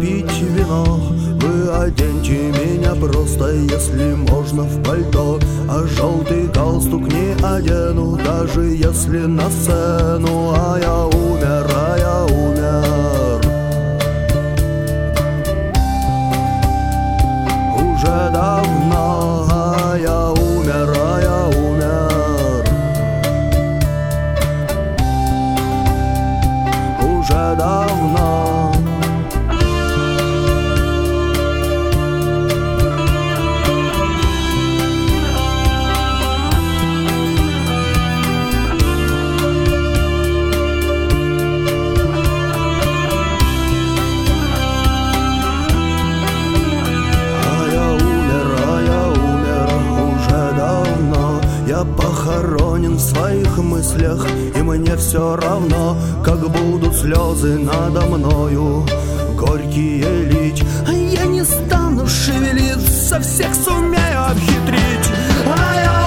пить вино. Вы оденьте меня просто, если можно, в пальто, а желтый галстук не одену, даже если на сцену. А я умер, а я умер уже давно. А я умер, а я умер уже давно. Я похоронен в своих мыслях, и мне все равно, как будут слезы надо мною горькие лить. Я не стану шевелиться, всех сумею обхитрить. А я